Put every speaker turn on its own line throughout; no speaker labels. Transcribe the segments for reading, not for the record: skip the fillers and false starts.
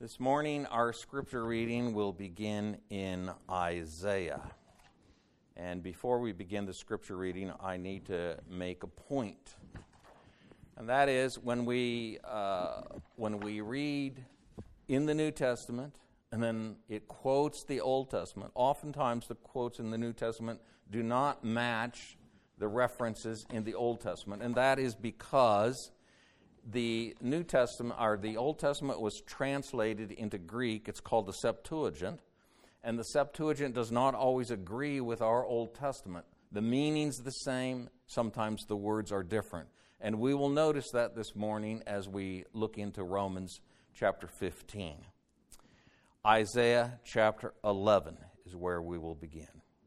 This morning, our scripture reading will begin in Isaiah. And before we begin the scripture reading, I need to make a point. And that is, when we read in the New Testament, and then it quotes the Old Testament, oftentimes the quotes in the New Testament do not match the references in the Old Testament. And that is because the New Testament, or the Old Testament, was translated into Greek. It's called the Septuagint, and the Septuagint does not always agree with our Old Testament. The meaning's the same, sometimes the words are different. And we will notice that this morning as we look into Romans chapter 15. Isaiah chapter 11 is where we will begin.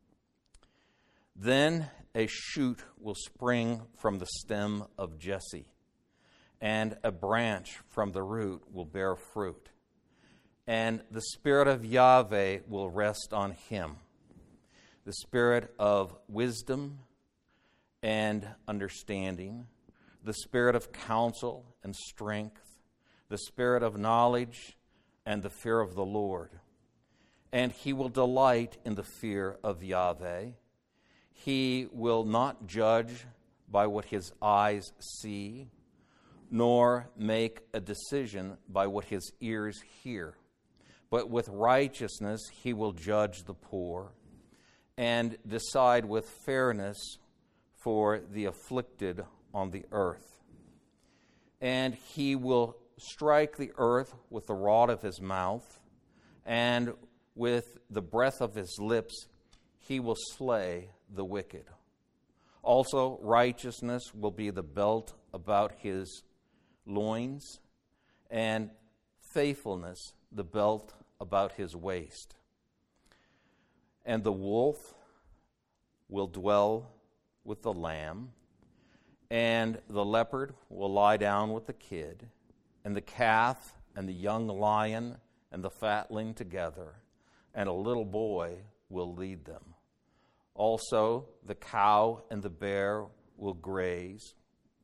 Then a shoot will spring from the stem of Jesse, and a branch from the root will bear fruit. And the Spirit of Yahweh will rest on him, the Spirit of wisdom and understanding, the Spirit of counsel and strength, the Spirit of knowledge and the fear of the Lord. And he will delight in the fear of Yahweh. He will not judge by what his eyes see, nor make a decision by what his ears hear. But with righteousness he will judge the poor, and decide with fairness for the afflicted on the earth. And he will strike the earth with the rod of his mouth, and with the breath of his lips he will slay the wicked. Also righteousness will be the belt about his loins, and faithfulness the belt about his waist. And the wolf will dwell with the lamb, and the leopard will lie down with the kid, and the calf and the young lion and the fatling together, and a little boy will lead them. Also the cow and the bear will graze.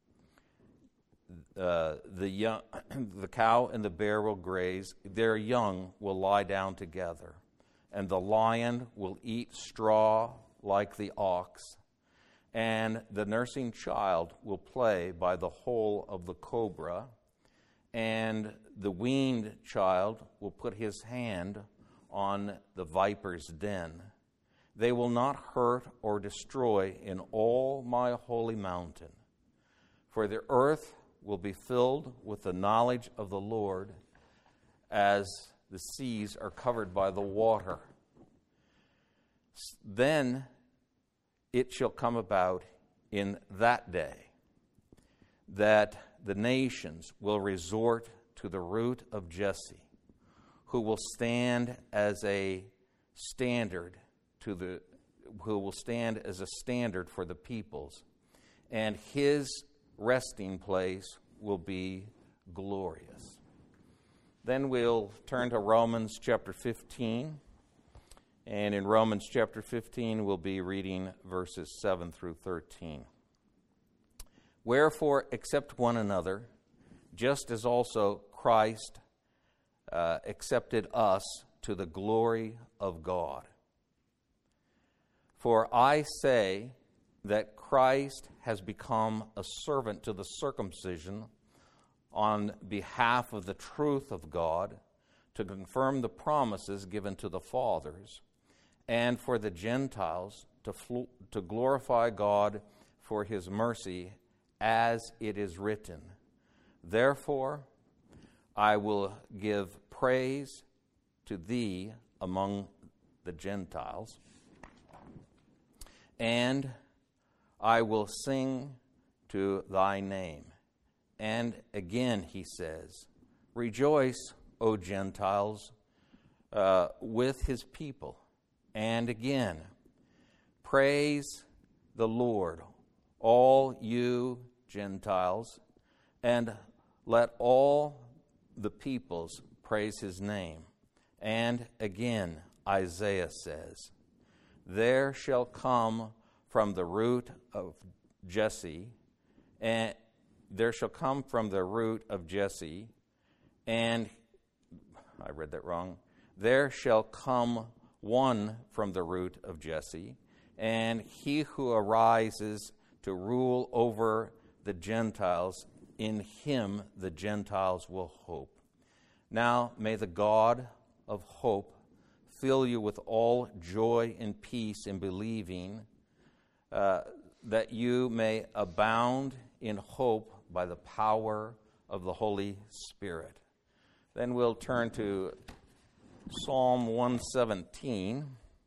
The cow and the bear will graze, their young will lie down together, and the lion will eat straw like the ox, and the nursing child will play by the hole of the cobra, and the weaned child will put his hand on the viper's den. They will not hurt or destroy in all my holy mountain, for the earth will be filled with the knowledge of the Lord as the seas are covered by the water. Then it shall come about in that day that the nations will resort to the root of Jesse, who will stand as a standard for the peoples, and his resting place will be glorious. Then we'll turn to Romans chapter 15. And in Romans chapter 15, we'll be reading verses 7 through 13. Wherefore, accept one another, just as also Christ accepted us to the glory of God. For I say that Christ has become a servant to the circumcision on behalf of the truth of God, to confirm the promises given to the fathers, and for the Gentiles to glorify God for his mercy, as it is written, therefore I will give praise to thee among the Gentiles, and I will sing to thy name. And again he says, rejoice, O Gentiles, with his people. And again, praise the Lord, all you Gentiles, and let all the peoples praise his name. And again, Isaiah says, there shall come from the root of Jesse, and there shall come from the root of Jesse, and I read that wrong. There shall come one from the root of Jesse, and he who arises to rule over the Gentiles, in him the Gentiles will hope. Now may the God of hope fill you with all joy and peace in believing, that you may abound in hope by the power of the Holy Spirit. Then we'll turn to Psalm 117.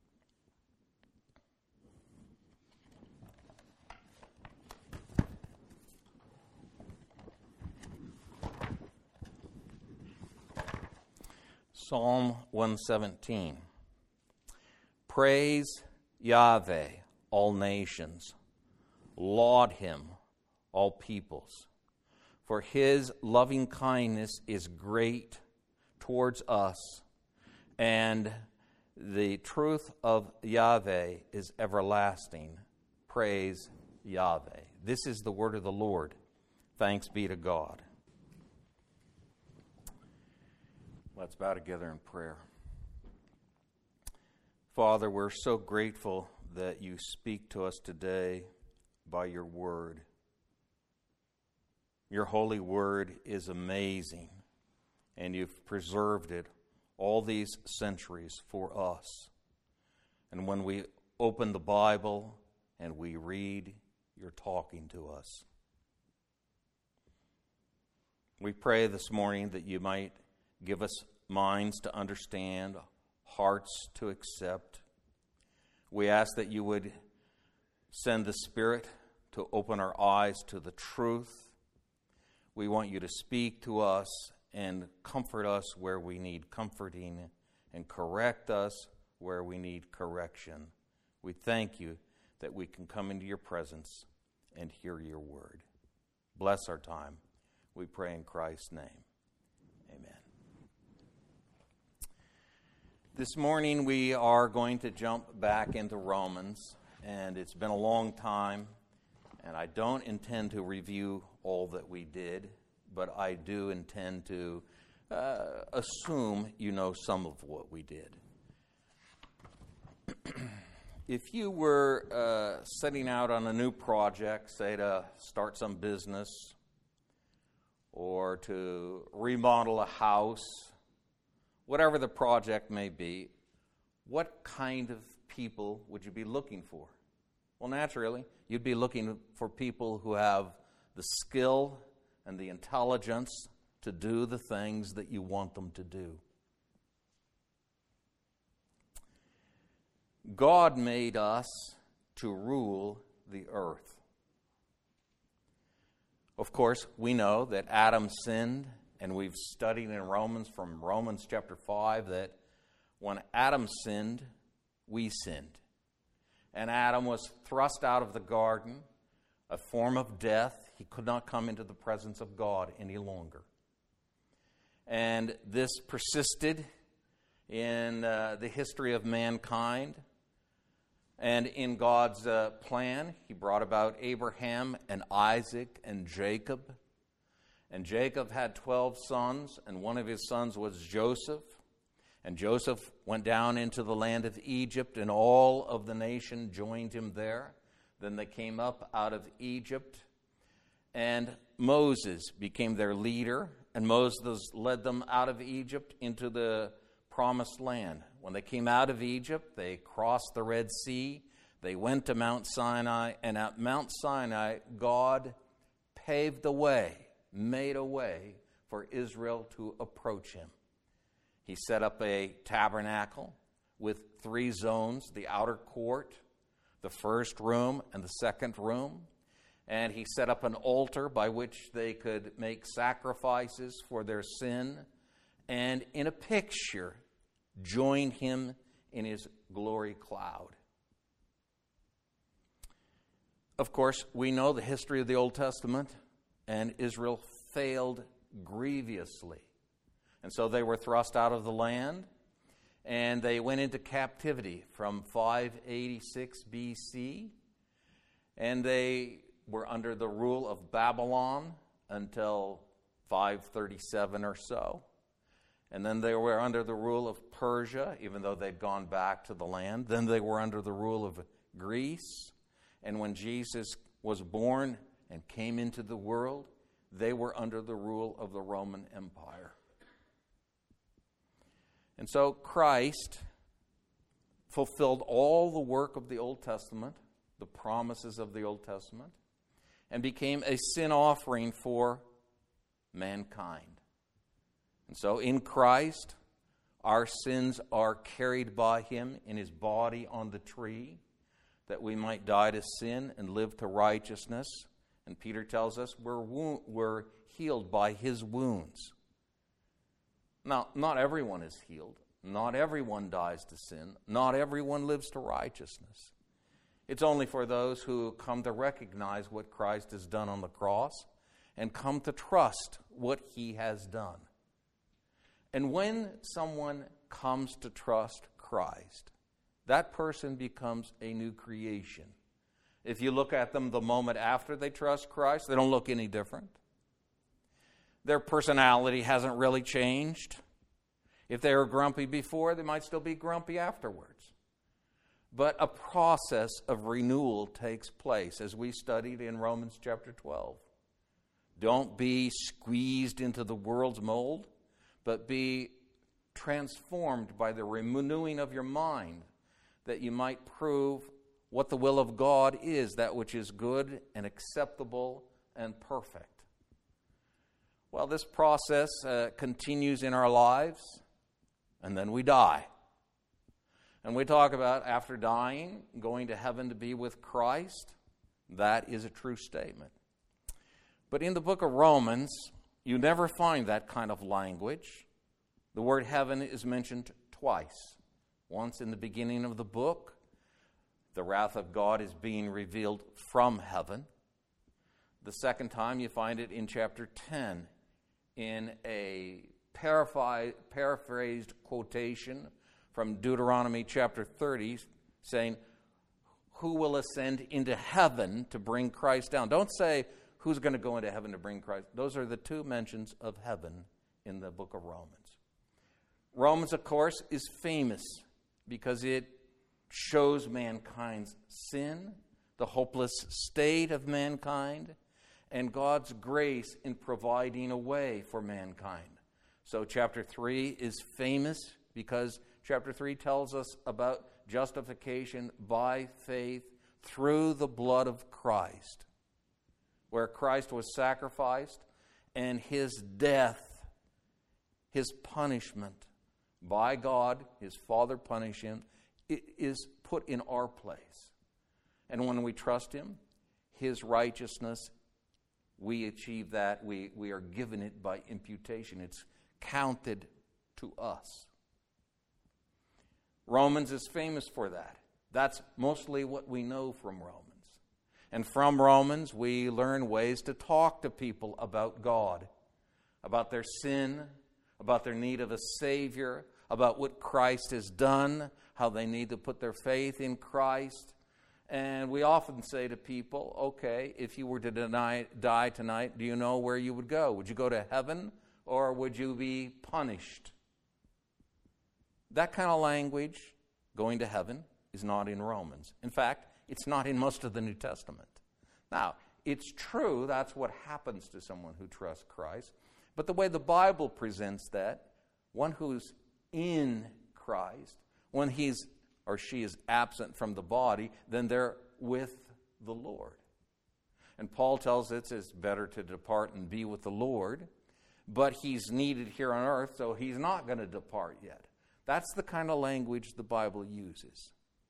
Psalm 117. Praise Yahweh, all nations. Laud him, all peoples. For his loving kindness is great towards us, and the truth of Yahweh is everlasting. Praise Yahweh. This is the word of the Lord. Thanks be to God. Let's bow together in prayer. Father, we're so grateful that you speak to us today by your word. Your holy word is amazing, and you've preserved it all these centuries for us. And when we open the Bible and we read, you're talking to us. We pray this morning that you might give us minds to understand, hearts to accept. We ask that you would send the Spirit to open our eyes to the truth. We want you to speak to us and comfort us where we need comforting and correct us where we need correction. We thank you that we can come into your presence and hear your word. Bless our time. We pray in Christ's name. Amen. This morning we are going to jump back into Romans, and it's been a long time, and I don't intend to review all that we did, but I do intend to assume you know some of what we did. If you were setting out on a new project, say to start some business or to remodel a house, whatever the project may be, what kind of people would you be looking for? Well, naturally, you'd be looking for people who have the skill and the intelligence to do the things that you want them to do. God made us to rule the earth. Of course, we know that Adam sinned, and we've studied in Romans, from Romans chapter 5, that when Adam sinned, we sinned. And Adam was thrust out of the garden, a form of death. He could not come into the presence of God any longer. And this persisted in the history of mankind. And in God's plan, he brought about Abraham and Isaac and Jacob. And Jacob had 12 sons, and one of his sons was Joseph. And Joseph went down into the land of Egypt, and all of the nation joined him there. Then they came up out of Egypt, and Moses became their leader, and Moses led them out of Egypt into the promised land. When they came out of Egypt, they crossed the Red Sea. They went to Mount Sinai, and at Mount Sinai, God paved the way, made a way for Israel to approach him. He set up a tabernacle with 3 zones, the outer court, the first room, and the second room. And he set up an altar by which they could make sacrifices for their sin, and in a picture, join him in his glory cloud. Of course, we know the history of the Old Testament, and Israel failed grievously. And so they were thrust out of the land, and they went into captivity from 586 BC, and they were under the rule of Babylon until 537 or so. And then they were under the rule of Persia, even though they'd gone back to the land. Then they were under the rule of Greece. And when Jesus was born and came into the world, they were under the rule of the Roman Empire. And so Christ fulfilled all the work of the Old Testament, the promises of the Old Testament, and became a sin offering for mankind. And so in Christ, our sins are carried by him in his body on the tree, that we might die to sin and live to righteousness. And Peter tells us we're healed by his wounds. Now, not everyone is healed. Not everyone dies to sin. Not everyone lives to righteousness. It's only for those who come to recognize what Christ has done on the cross and come to trust what he has done. And when someone comes to trust Christ, that person becomes a new creation. If you look at them the moment after they trust Christ, they don't look any different. Their personality hasn't really changed. If they were grumpy before, they might still be grumpy afterwards. But a process of renewal takes place, as we studied in Romans chapter 12. Don't be squeezed into the world's mold, but be transformed by the renewing of your mind, that you might prove what the will of God is, that which is good and acceptable and perfect. Well, this process continues in our lives, and then we die. And we talk about, after dying, going to heaven to be with Christ. That is a true statement. But in the book of Romans, you never find that kind of language. The word heaven is mentioned twice. Once in the beginning of the book, the wrath of God is being revealed from heaven. The second time you find it in chapter 10 in a paraphrased quotation from Deuteronomy chapter 30 saying, who will ascend into heaven to bring Christ down? Don't say, who's going to go into heaven to bring Christ? Those are the two mentions of heaven in the book of Romans. Romans, of course, is famous because it shows mankind's sin, the hopeless state of mankind, and God's grace in providing a way for mankind. So chapter 3 is famous because chapter 3 tells us about justification by faith through the blood of Christ, where Christ was sacrificed and his death, his punishment by God, his Father punishing him, is put in our place. And when we trust him, his righteousness, we achieve that. We are given it by imputation. It's counted to us. Romans is famous for that. That's mostly what we know from Romans. And from Romans, we learn ways to talk to people about God, about their sin, about their need of a Savior, about what Christ has done, how they need to put their faith in Christ. And we often say to people, okay, if you were to die tonight, do you know where you would go? Would you go to heaven or would you be punished? That kind of language, going to heaven, is not in Romans. In fact, it's not in most of the New Testament. Now, it's true that's what happens to someone who trusts Christ, but the way the Bible presents that, one who's in Christ, when he's or she is absent from the body, then they're with the Lord. And Paul tells us it's better to depart and be with the Lord, but he's needed here on earth, so he's not going to depart yet. That's the kind of language the Bible uses.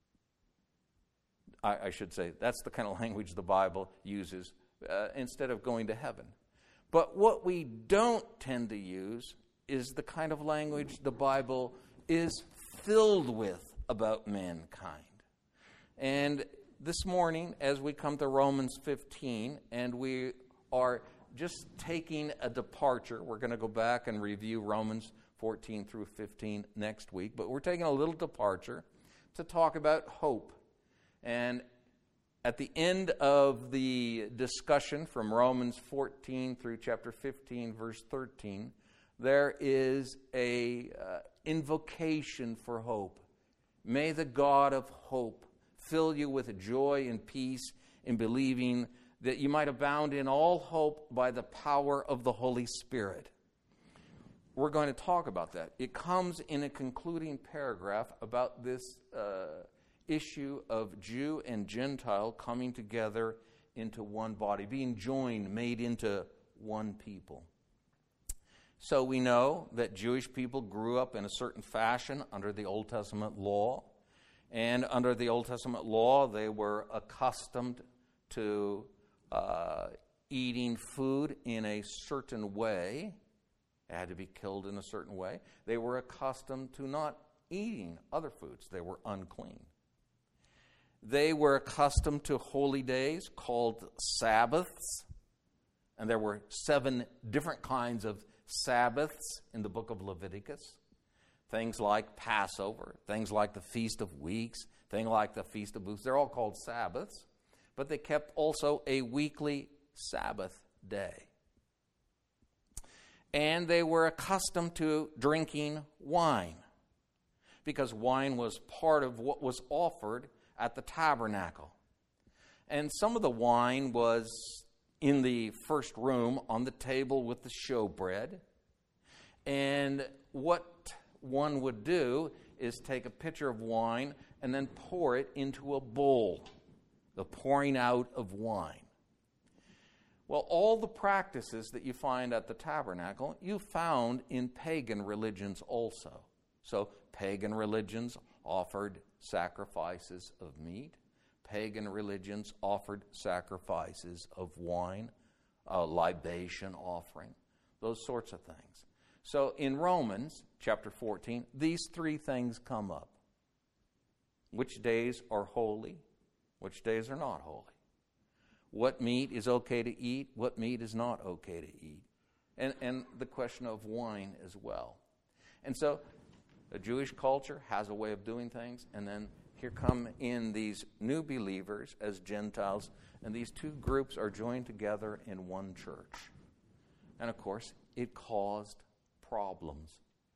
I should say, that's the kind of language the Bible uses instead of going to heaven. But what we don't tend to use is the kind of language the Bible is filled with about mankind. And this morning, as we come to Romans 15, and we are just taking a departure, we're going to go back and review Romans 14 through 15 next week, but we're taking a little departure to talk about hope. And at the end of the discussion from Romans 14 through chapter 15, verse 13, there is a invocation for hope. May the God of hope fill you with joy and peace in believing, that you might abound in all hope by the power of the Holy Spirit. We're going to talk about that. It comes in a concluding paragraph about this issue of Jew and Gentile coming together into one body, being joined, made into one people. So we know that Jewish people grew up in a certain fashion under the Old Testament law. And under the Old Testament law, they were accustomed to eating food in a certain way. It had to be killed in a certain way. They were accustomed to not eating other foods. They were unclean. They were accustomed to holy days called Sabbaths. And there were 7 different kinds of Sabbaths in the book of Leviticus. Things like Passover, things like the Feast of Weeks, things like the Feast of Booths. They're all called Sabbaths. But they kept also a weekly Sabbath day. And they were accustomed to drinking wine, because wine was part of what was offered at the tabernacle. And some of the wine was in the first room on the table with the showbread. And what one would do is take a pitcher of wine and then pour it into a bowl, the pouring out of wine. Well, all the practices that you find at the tabernacle, you found in pagan religions also. So pagan religions offered sacrifices of meat. Pagan religions offered sacrifices of wine, a libation offering, those sorts of things. So in Romans chapter 14, these 3 things come up. Which days are holy? Which days are not holy? What meat is okay to eat? What meat is not okay to eat? And the question of wine as well. And so the Jewish culture has a way of doing things, and then here come in these new believers as Gentiles, and these 2 groups are joined together in one church. And of course, it caused problems.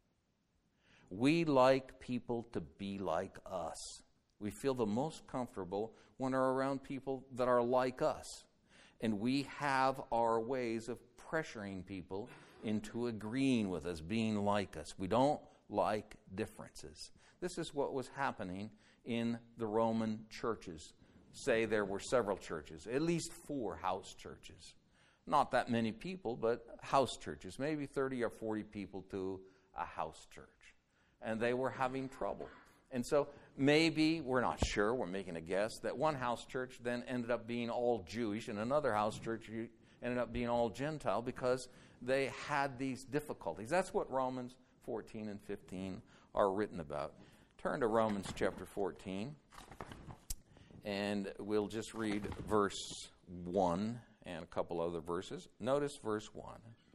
We like people to be like us. We feel the most comfortable when we're around people that are like us. And we have our ways of pressuring people into agreeing with us, being like us. We don't like differences. This is what was happening in the Roman churches. Say there were several churches, at least 4 house churches. Not that many people, but house churches, maybe 30 or 40 people to a house church. And they were having trouble. And so maybe, we're not sure, we're making a guess, that one house church then ended up being all Jewish and another house church ended up being all Gentile because they had these difficulties. That's what Romans 14 and 15 are written about. Turn to Romans chapter 14, and we'll just read verse 1 and a couple other verses. Notice verse 1.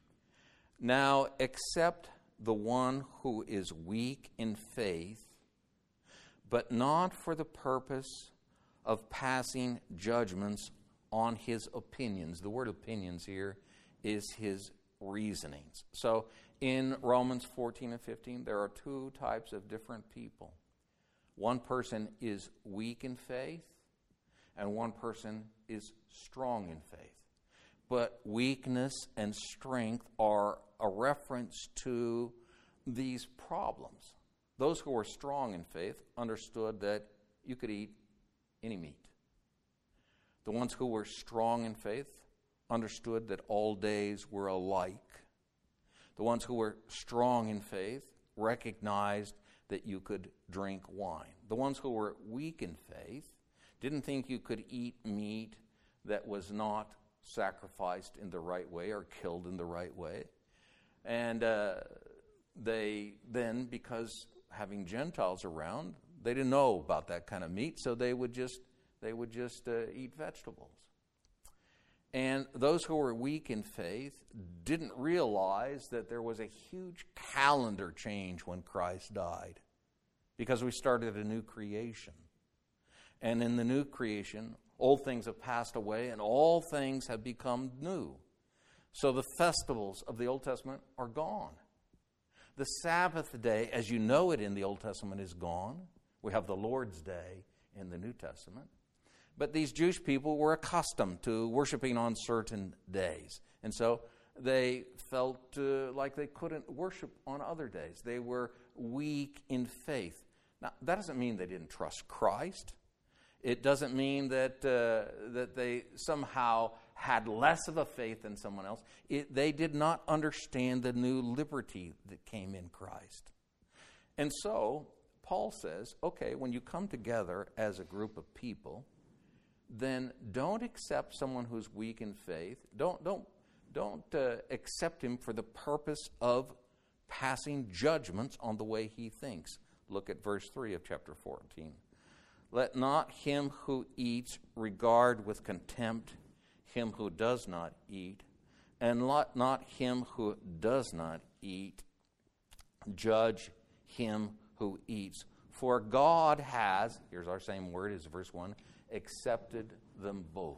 Now, except the one who is weak in faith, but not for the purpose of passing judgments on his opinions. The word opinions here is his reasonings. So in Romans 14 and 15, there are 2 types of different people. One person is weak in faith, and one person is strong in faith. But weakness and strength are a reference to these problems. Those who were strong in faith understood that you could eat any meat. The ones who were strong in faith understood that all days were alike. The ones who were strong in faith recognized that you could drink wine. The ones who were weak in faith didn't think you could eat meat that was not sacrificed in the right way or killed in the right way. And they then, because having Gentiles around, they didn't know about that kind of meat, so they would just eat vegetables. And those who were weak in faith didn't realize that there was a huge calendar change when Christ died, because we started a new creation. And in the new creation, old things have passed away and all things have become new. So the festivals of the Old Testament are gone. The Sabbath day, as you know it in the Old Testament, is gone. We have the Lord's Day in the New Testament. But these Jewish people were accustomed to worshiping on certain days. And so they felt like they couldn't worship on other days. They were weak in faith. Now, that doesn't mean they didn't trust Christ. It doesn't mean that they somehow had less of a faith than someone else. They did not understand the new liberty that came in Christ. And so Paul says, okay, when you come together as a group of people, then don't accept someone who's weak in faith. Don't accept him for the purpose of passing judgments on the way he thinks. Look at verse 3 of chapter 14. Let not him who eats regard with contempt him who does not eat, and let not him who does not eat judge him who eats. For God has, here's our same word as verse 1, accepted them both.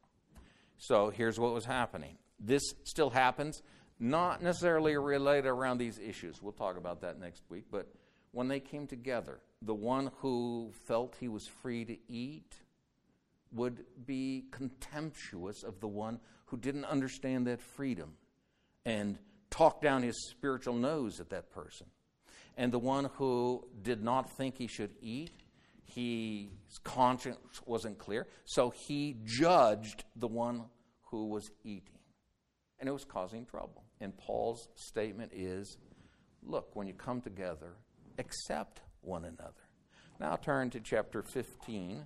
So here's what was happening. This still happens, not necessarily related around these issues. We'll talk about that next week. But when they came together, the one who felt he was free to eat would be contemptuous of the one who didn't understand that freedom and talk down his spiritual nose at that person. And the one who did not think he should eat, his conscience wasn't clear, so he judged the one who was eating. And it was causing trouble. And Paul's statement is, look, when you come together, accept one another. Now turn to chapter 15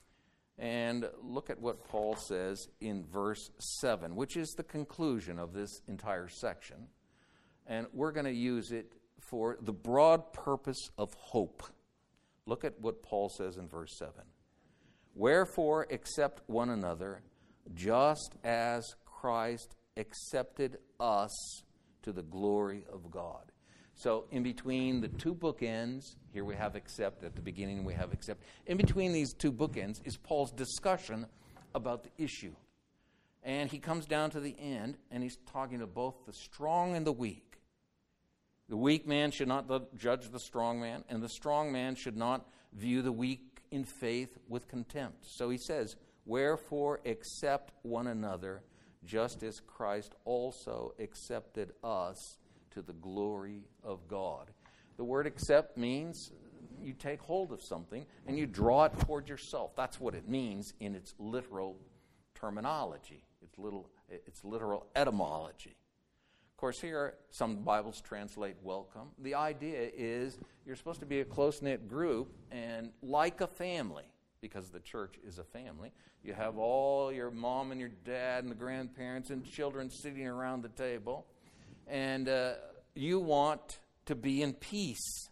and look at what Paul says in verse 7, which is the conclusion of this entire section. And we're going to use it for the broad purpose of hope. Look at what Paul says in verse 7. Wherefore accept one another, just as Christ accepted us to the glory of God. So in between the two bookends, here we have accept, at the beginning we have accept. In between these two bookends is Paul's discussion about the issue. And he comes down to the end, and he's talking to both the strong and the weak. The weak man should not judge the strong man, and the strong man should not view the weak in faith with contempt. So he says, wherefore accept one another, just as Christ also accepted us to the glory of God. The word accept means you take hold of something and you draw it toward yourself. That's what it means in its literal terminology, its literal etymology. Of course, here some Bibles translate welcome. The idea is you're supposed to be a close-knit group and like a family, because the church is a family. You have all your mom and your dad and the grandparents and children sitting around the table, and you want to be in peace.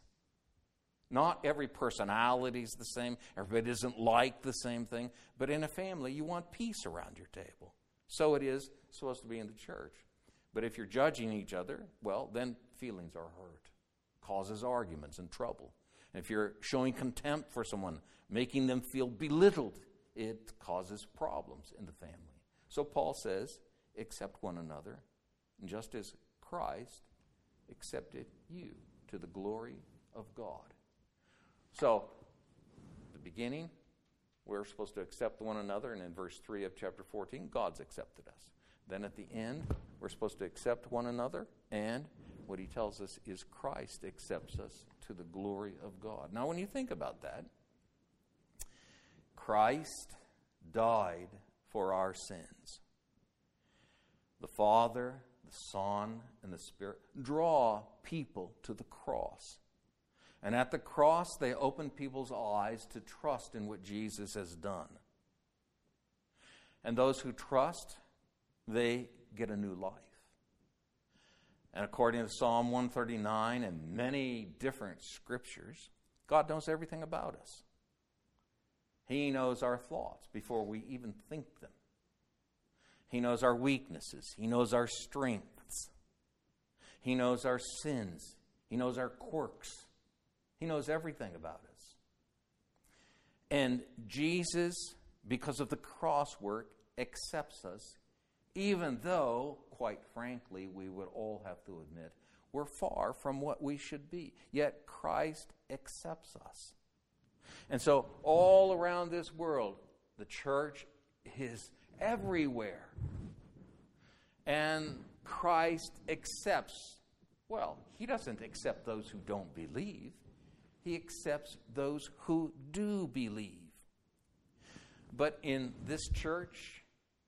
Not every personality is the same. Everybody doesn't like the same thing. But in a family, you want peace around your table. So it is supposed to be in the church. But if you're judging each other, well, then feelings are hurt. Causes arguments and trouble. And if you're showing contempt for someone, making them feel belittled, it causes problems in the family. So Paul says, accept one another, just as Christ accepted you to the glory of God. So, the beginning, we're supposed to accept one another, and in verse 3 of chapter 14, God's accepted us. Then at the end, we're supposed to accept one another, and what he tells us is Christ accepts us to the glory of God. Now, when you think about that, Christ died for our sins. The Father, the Son, and the Spirit draw people to the cross. And at the cross, they open people's eyes to trust in what Jesus has done. And those who trust, they get a new life. And according to Psalm 139 and many different scriptures, God knows everything about us. He knows our thoughts before we even think them. He knows our weaknesses. He knows our strengths. He knows our sins. He knows our quirks. He knows everything about us. And Jesus, because of the cross work, accepts us, even though, quite frankly, we would all have to admit, we're far from what we should be. Yet Christ accepts us. And so all around this world, the church is everywhere. And Christ accepts, well, he doesn't accept those who don't believe. He accepts those who do believe. But in this church,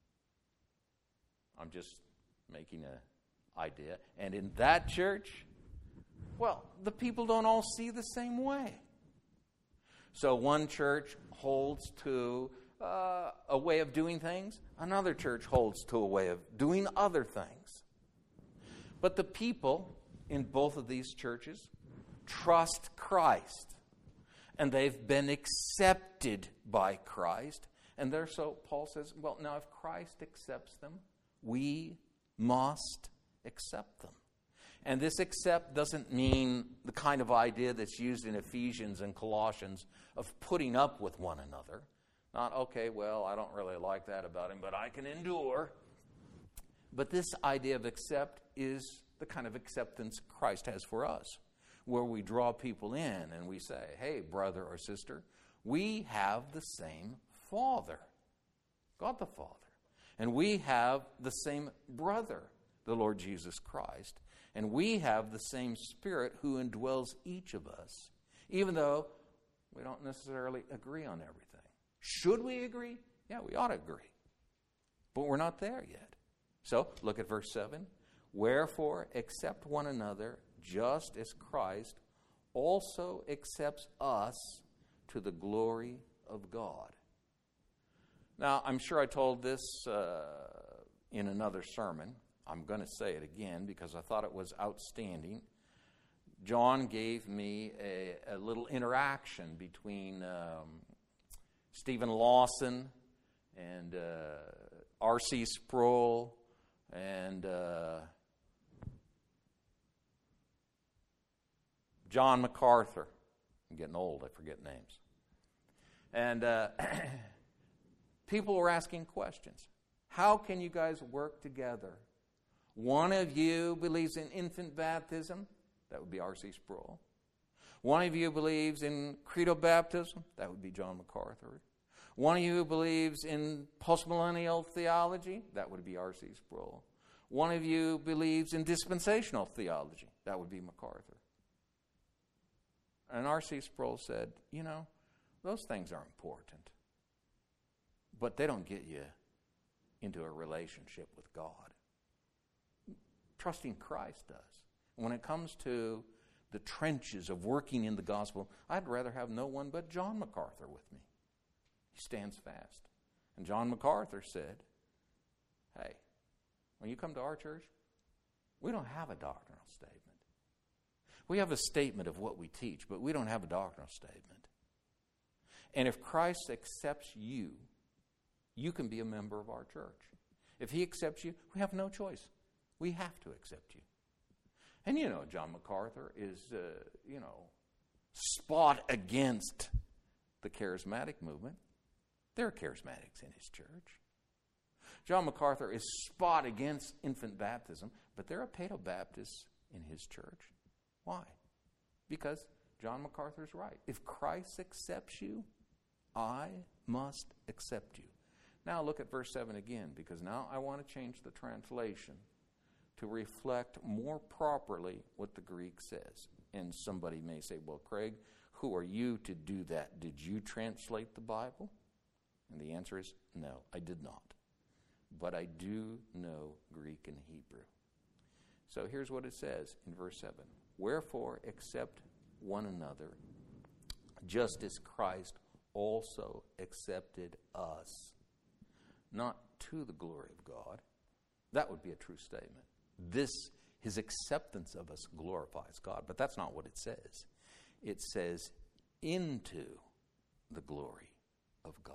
I'm just making an idea, and in that church, well, the people don't all see the same way. So one church holds to a way of doing things. Another church holds to a way of doing other things. But the people in both of these churches trust Christ. And they've been accepted by Christ. And so Paul says, well, now if Christ accepts them, we must accept them. And this accept doesn't mean the kind of idea that's used in Ephesians and Colossians of putting up with one another. Not, okay, well, I don't really like that about him, but I can endure. But this idea of accept is the kind of acceptance Christ has for us, where we draw people in and we say, hey, brother or sister, we have the same Father, God the Father. And we have the same brother, the Lord Jesus Christ. And we have the same Spirit who indwells each of us, even though we don't necessarily agree on everything. Should we agree? Yeah, we ought to agree. But we're not there yet. So, look at verse 7. Wherefore, accept one another, just as Christ also accepts us to the glory of God. Now, I'm sure I told this in another sermon. I'm going to say it again because I thought it was outstanding. John gave me a little interaction between Stephen Lawson and R.C. Sproul and John MacArthur. I'm getting old, I forget names. And people were asking questions. How can you guys work together? One of you believes in infant baptism. That would be R.C. Sproul. One of you believes in credo baptism. That would be John MacArthur. One of you believes in postmillennial theology. That would be R.C. Sproul. One of you believes in dispensational theology. That would be MacArthur. And R.C. Sproul said, you know, those things are important, but they don't get you into a relationship with God. Trusting Christ does. When it comes to the trenches of working in the gospel, I'd rather have no one but John MacArthur with me. He stands fast. And John MacArthur said, hey, when you come to our church, we don't have a doctrinal statement. We have a statement of what we teach, but we don't have a doctrinal statement. And if Christ accepts you, you can be a member of our church. If he accepts you, we have no choice. We have to accept you. And you know, John MacArthur is, spot against the charismatic movement. There are charismatics in his church. John MacArthur is spot against infant baptism, but there are Paedobaptists in his church. Why? Because John MacArthur's right. If Christ accepts you, I must accept you. Now look at verse 7 again, because now I want to change the translation to reflect more properly what the Greek says. And somebody may say, well, Craig, who are you to do that? Did you translate the Bible? And the answer is no, I did not. But I do know Greek and Hebrew. So here's what it says in verse 7. Wherefore accept one another, just as Christ also accepted us, not to the glory of God. That would be a true statement. His acceptance of us glorifies God, but that's not what it says. It says, into the glory of God.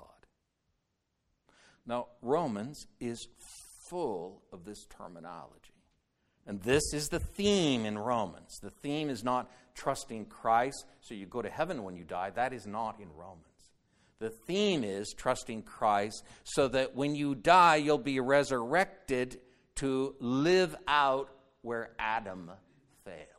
Now, Romans is full of this terminology. And this is the theme in Romans. The theme is not trusting Christ so you go to heaven when you die. That is not in Romans. The theme is trusting Christ so that when you die, you'll be resurrected to live out where Adam failed.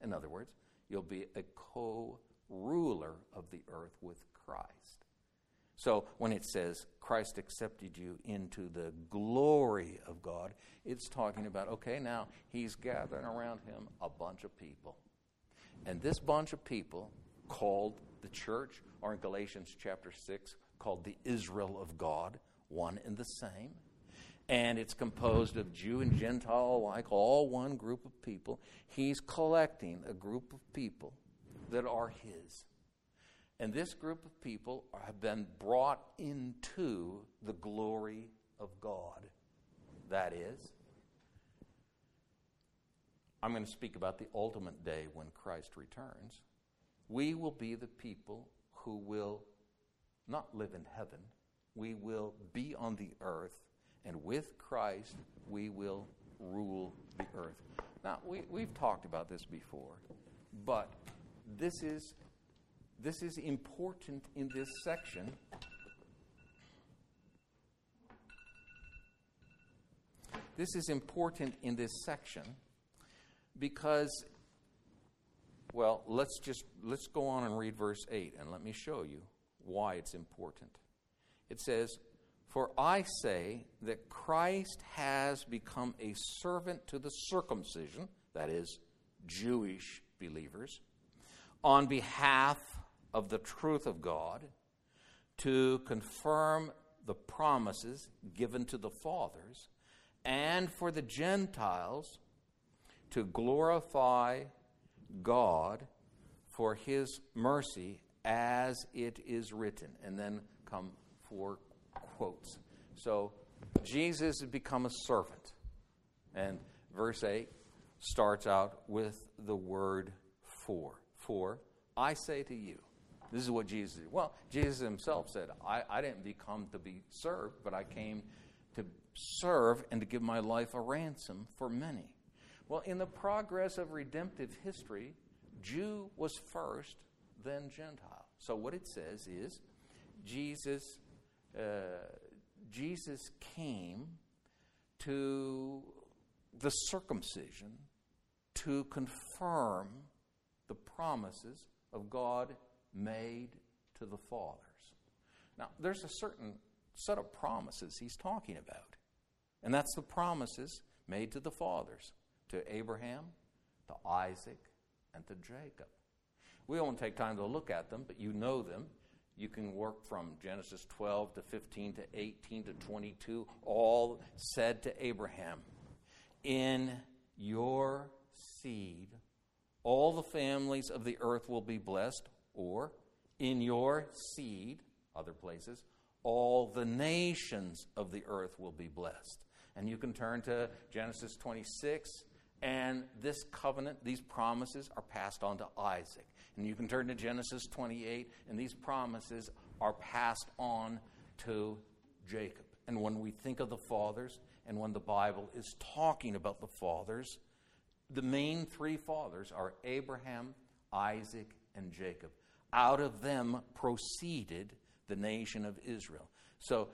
In other words, you'll be a co-ruler of the earth with Christ. So when it says Christ accepted you into the glory of God, it's talking about, okay, now he's gathering around him a bunch of people. And this bunch of people, called the church, or in Galatians chapter 6, called the Israel of God, one and the same. And it's composed of Jew and Gentile alike, all one group of people. He's collecting a group of people that are his. And this group of people have been brought into the glory of God. That is, I'm going to speak about the ultimate day when Christ returns. We will be the people who will not live in heaven. We will be on the earth, and with Christ, we will rule the earth. Now, we've talked about this before, but this is important in this section. This is important in this section because, well, let's go on and read verse 8, and let me show you why it's important. It says, "For I say that Christ has become a servant to the circumcision," that is, Jewish believers, "on behalf of the truth of God, to confirm the promises given to the fathers, and for the Gentiles to glorify God for his mercy, as it is written." And then come 4 quotes. So Jesus has become a servant. And verse 8 starts out with the word "for." "For I say to you." This is what Jesus did. Well, Jesus himself said, I didn't become to be served, but I came to serve and to give my life a ransom for many. Well, in the progress of redemptive history, Jew was first, then Gentile. So what it says is Jesus came to the circumcision to confirm the promises of God made to the fathers. Now, there's a certain set of promises he's talking about. And that's the promises made to the fathers, to Abraham, to Isaac, and to Jacob. We won't take time to look at them, but you know them. You can work from Genesis 12 to 15 to 18 to 22, all said to Abraham, "In your seed, all the families of the earth will be blessed," or "in your seed," other places, "all the nations of the earth will be blessed." And you can turn to Genesis 26, and this covenant, these promises are passed on to Isaac. And you can turn to Genesis 28, and these promises are passed on to Jacob. And when we think of the fathers, and when the Bible is talking about the fathers, the main 3 fathers are Abraham, Isaac, and Jacob. Out of them proceeded the nation of Israel. So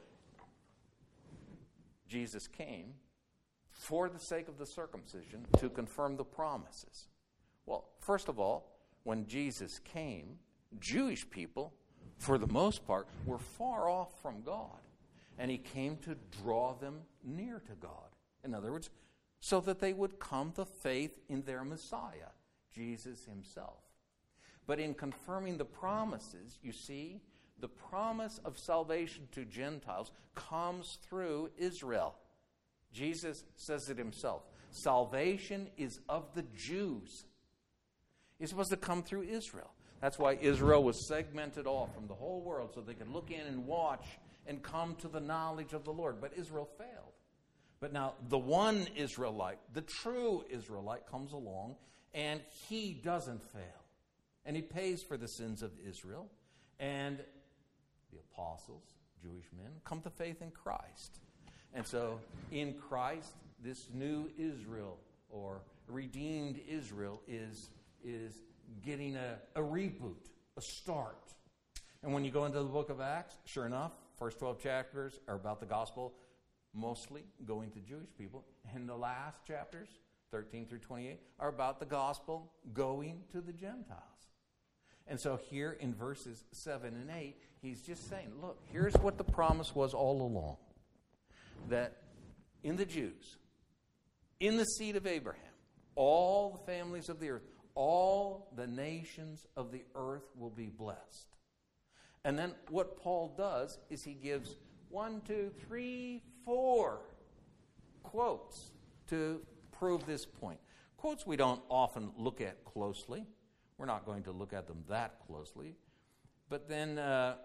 Jesus came for the sake of the circumcision to confirm the promises. Well, first of all, when Jesus came, Jewish people, for the most part, were far off from God. And he came to draw them near to God. In other words, so that they would come to faith in their Messiah, Jesus himself. But in confirming the promises, you see, the promise of salvation to Gentiles comes through Israel. Jesus says it himself. Salvation is of the Jews. It's supposed to come through Israel. That's why Israel was segmented off from the whole world so they could look in and watch and come to the knowledge of the Lord. But Israel failed. But now the one Israelite, the true Israelite, comes along, and he doesn't fail. And he pays for the sins of Israel. And the apostles, Jewish men, come to faith in Christ. And so in Christ, this new Israel, or redeemed Israel, is getting a reboot, a start. And when you go into the book of Acts, sure enough, first 12 chapters are about the gospel, mostly going to Jewish people. And the last chapters 13 through 28, are about the gospel going to the Gentiles. And so here in verses 7 and 8, he's just saying, look, here's what the promise was all along. That in the Jews, in the seed of Abraham, all the families of the earth, all the nations of the earth will be blessed. And then what Paul does is he gives 1, 2, 3, 4 quotes to prove this point. Quotes we don't often look at closely. We're not going to look at them that closely. But then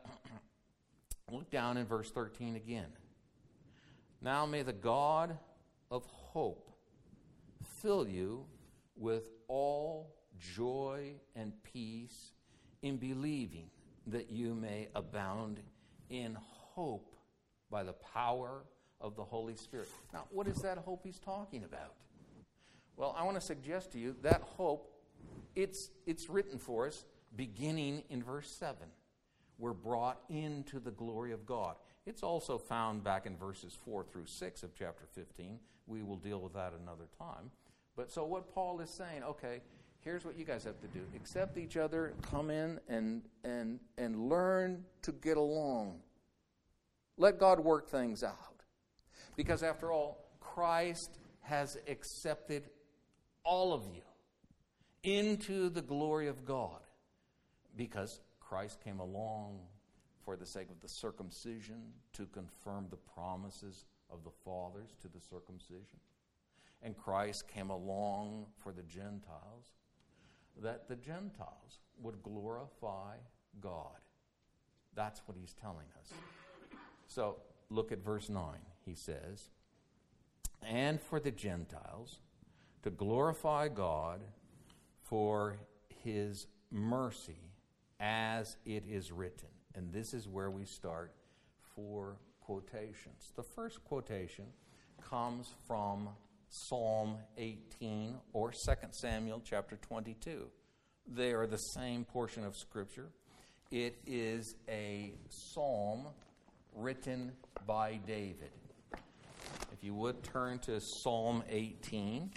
look down in verse 13 again. Now may the God of hope fill you with all joy and peace in believing, that you may abound in hope by the power of the Holy Spirit. Now, what is that hope he's talking about? Well, I want to suggest to you that hope, it's written for us beginning in verse 7. We're brought into the glory of God. It's also found back in verses 4 through 6 of chapter 15. We will deal with that another time. But so what Paul is saying, okay, here's what you guys have to do. Accept each other, come in and learn to get along. Let God work things out. Because after all, Christ has accepted all of you into the glory of God. Because Christ came along for the sake of the circumcision to confirm the promises of the fathers to the circumcision. And Christ came along for the Gentiles, that the Gentiles would glorify God. That's what he's telling us. So look at verse 9. He says, and for the Gentiles to glorify God for his mercy, as it is written. And this is where we start for quotations. The first quotation comes from Psalm 18 or 2 Samuel chapter 22. They are the same portion of Scripture. It is a psalm written by David. If you would turn to Psalm 18.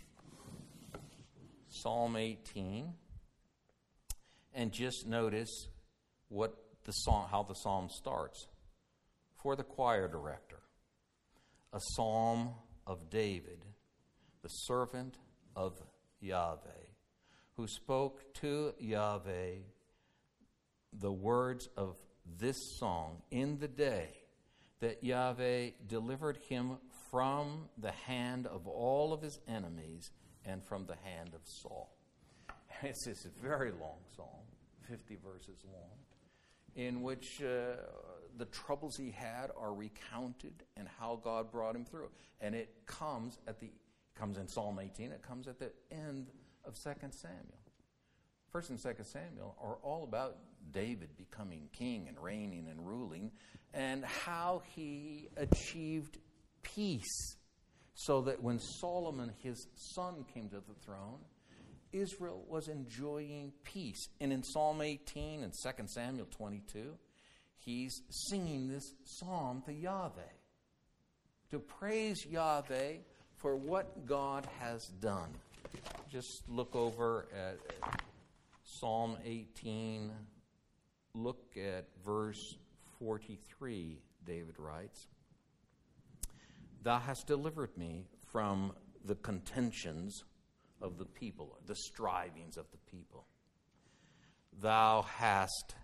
Psalm 18. And just notice what the song, how the psalm starts. For the choir director, a psalm of David, the servant of Yahweh, who spoke to Yahweh the words of this song in the day that Yahweh delivered him from the hand of all of his enemies and from the hand of Saul. It's this very long psalm, 50 verses long, in which the troubles he had are recounted and how God brought him through. And it comes in Psalm 18, it comes at the end of 2 Samuel. 1 and 2 Samuel are all about David becoming king and reigning and ruling, and how he achieved peace, so that when Solomon, his son, came to the throne, Israel was enjoying peace. And in Psalm 18 and 2 Samuel 22, he's singing this psalm to Yahweh, to praise Yahweh for what God has done. Just look over at Psalm 18. Look at verse 43, David writes, Thou hast delivered me from the contentions of the people, the strivings of the people. Thou hast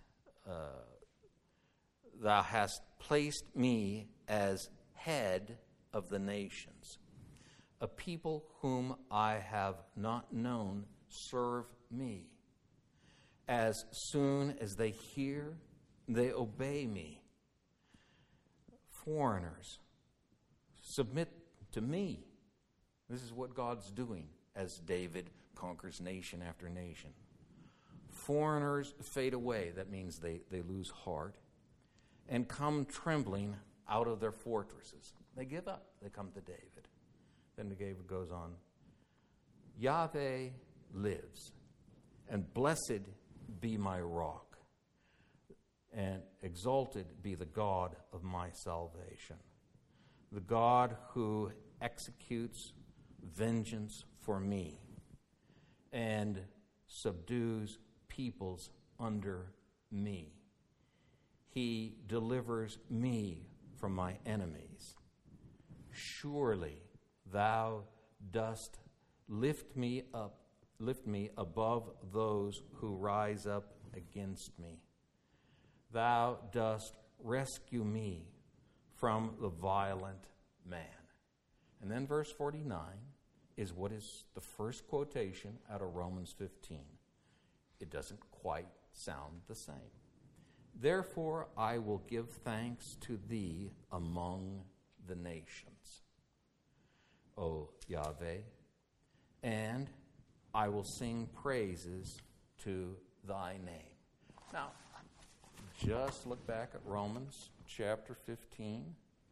placed me as head of the nations. A people whom I have not known serve me. As soon as they hear, they obey me. Foreigners, submit to me. This is what God's doing as David conquers nation after nation. Foreigners fade away. That means they lose heart. And come trembling out of their fortresses. They give up. They come to David. Then David goes on. Yahweh lives, and blessed be my rock, and exalted be the God of my salvation. The God who executes vengeance for me and subdues peoples under me. He delivers me from my enemies. Surely thou dost lift me above those who rise up against me. Thou dost rescue me from the violent man. And then verse 49 is what is the first quotation out of Romans 15. It doesn't quite sound the same. Therefore I will give thanks to thee among the nations, O Yahweh, and I will sing praises to thy name. Now, just look back at Romans chapter 15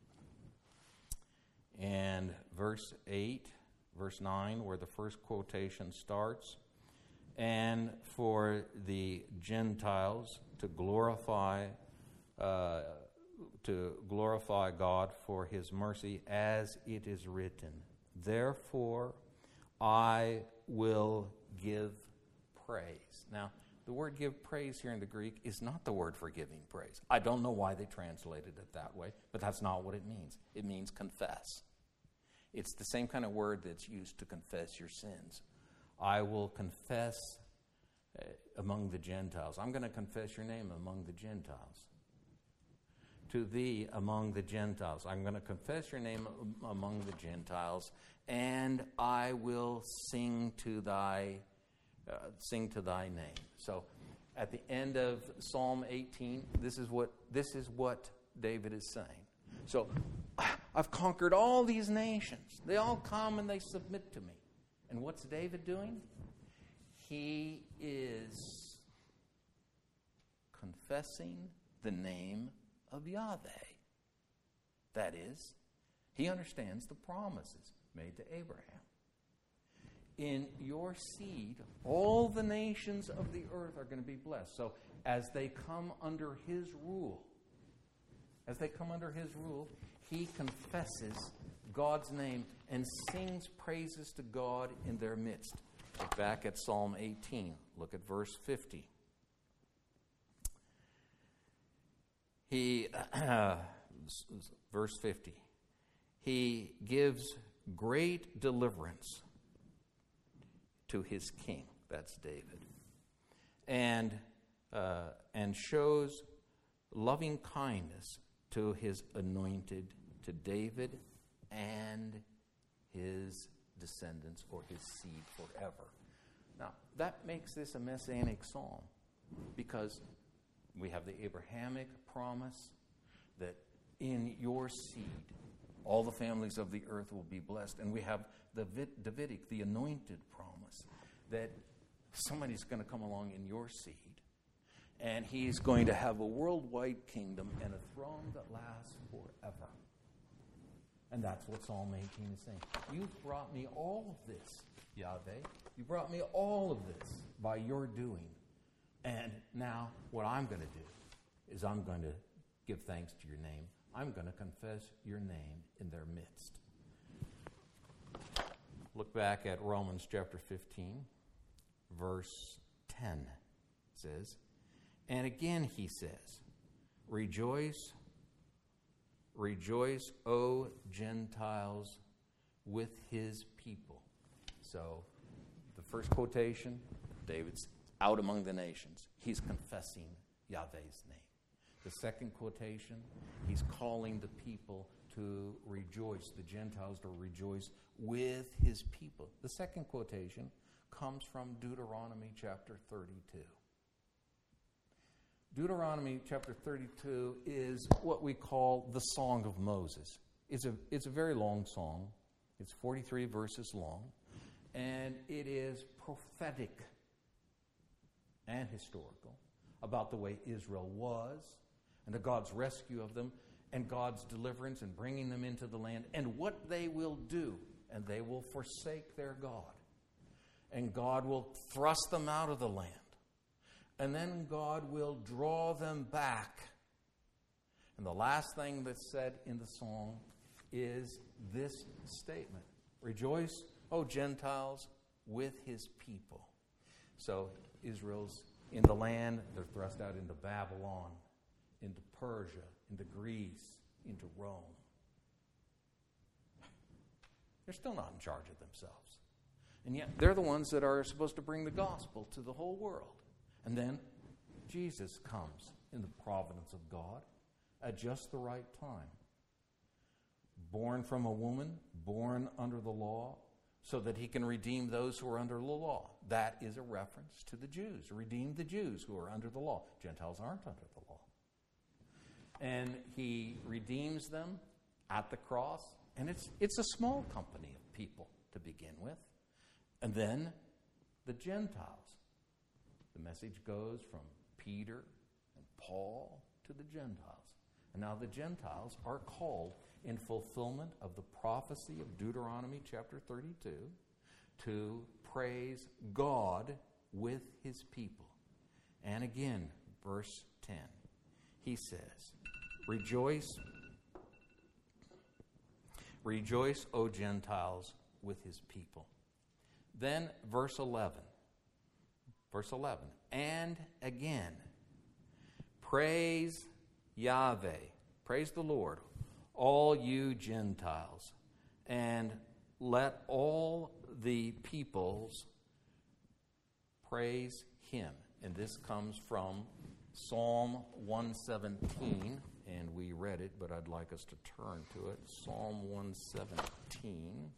and verse 8, verse 9, where the first quotation starts. And for the Gentiles to glorify God for his mercy, as it is written, therefore I will give praise. Now, the word give praise here in the Greek is not the word for giving praise. I don't know why they translated it that way, but that's not what it means. It means confess. It's the same kind of word that's used to confess your sins. I will confess among the Gentiles. I'm going to confess your name among the Gentiles. To thee among the Gentiles. I'm going to confess your name among the Gentiles, and I will sing to thy name. So, at the end of Psalm 18, this is what David is saying. So, I've conquered all these nations. They all come and they submit to me. And what's David doing? He is confessing the name of Yahweh. That is, he understands the promises made to Abraham. In your seed, all the nations of the earth are going to be blessed. So as they come under his rule, he confesses God's name and sings praises to God in their midst. Look back at Psalm 18. Look at verse 50. Verse 50. He gives great deliverance to his king. That's David. And shows loving kindness to his anointed, to David and his descendants or his seed forever. Now, that makes this a messianic psalm because we have the Abrahamic promise that in your seed all the families of the earth will be blessed. And we have the Davidic, the anointed promise that somebody's going to come along in your seed and he's going to have a worldwide kingdom and a throne that lasts forever. And that's what Psalm 18 is saying. You've brought me all of this, Yahweh. You brought me all of this by your doing. And now what I'm going to do is I'm going to give thanks to your name. I'm going to confess your name in their midst. Look back at Romans chapter 15, verse 10. It says, and again he says, rejoice, rejoice, O Gentiles, with his people. So, the first quotation, David's out among the nations. He's confessing Yahweh's name. The second quotation, he's calling the people to rejoice, the Gentiles to rejoice with his people. The second quotation comes from Deuteronomy chapter 32. Deuteronomy chapter 32 is what we call the Song of Moses. It's a very long song. It's 43 verses long. And it is prophetic and historical about the way Israel was and the God's rescue of them and God's deliverance and bringing them into the land and what they will do. And they will forsake their God. And God will thrust them out of the land. And then God will draw them back. And the last thing that's said in the song is this statement. Rejoice, O Gentiles, with his people. So Israel's in the land, they're thrust out into Babylon, into Persia, into Greece, into Rome. They're still not in charge of themselves. And yet they're the ones that are supposed to bring the gospel to the whole world. And then Jesus comes in the providence of God at just the right time. Born from a woman, born under the law, so that he can redeem those who are under the law. That is a reference to the Jews. Redeem the Jews who are under the law. Gentiles aren't under the law. And he redeems them at the cross. And it's a small company of people to begin with. And then the Gentiles. The message goes from Peter and Paul to the Gentiles. And now the Gentiles are called in fulfillment of the prophecy of Deuteronomy chapter 32 to praise God with his people. And again, verse 10, he says, Rejoice, O Gentiles, with his people. Then verse 11, and again, praise Yahweh, praise the Lord, all you Gentiles, and let all the peoples praise him. And this comes from Psalm 117, and we read it, but I'd like us to turn to it. Psalm 117.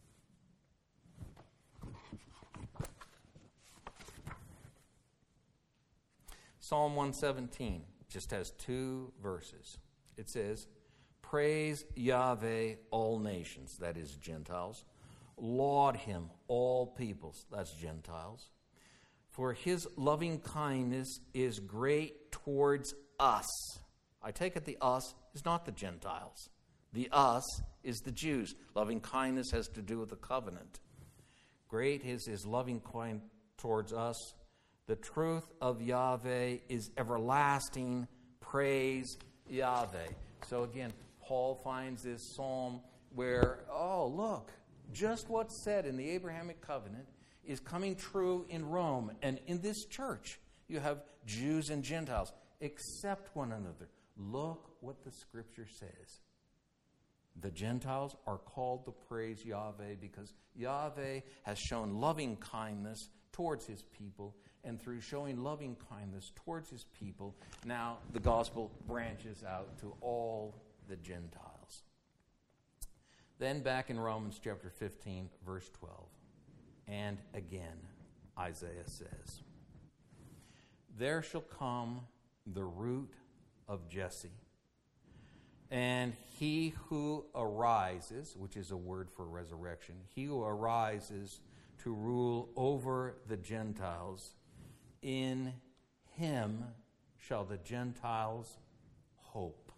Psalm 117 just has 2 verses. It says, Praise Yahweh, all nations, that is Gentiles. Laud him, all peoples, that's Gentiles. For his loving kindness is great towards us. I take it the us is not the Gentiles. The us is the Jews. Loving kindness has to do with the covenant. Great is his loving kindness towards us. The truth of Yahweh is everlasting. Praise Yahweh. So again, Paul finds this psalm where, oh, look, just what's said in the Abrahamic covenant is coming true in Rome. And in this church, you have Jews and Gentiles. Accept one another. Look what the Scripture says. The Gentiles are called to praise Yahweh because Yahweh has shown loving kindness towards his people. And through showing loving kindness towards his people, now the gospel branches out to all the Gentiles. Then back in Romans chapter 15, verse 12. And again, Isaiah says, There shall come the root of Jesse, and he who arises, which is a word for resurrection, he who arises to rule over the Gentiles, in him shall the Gentiles hope.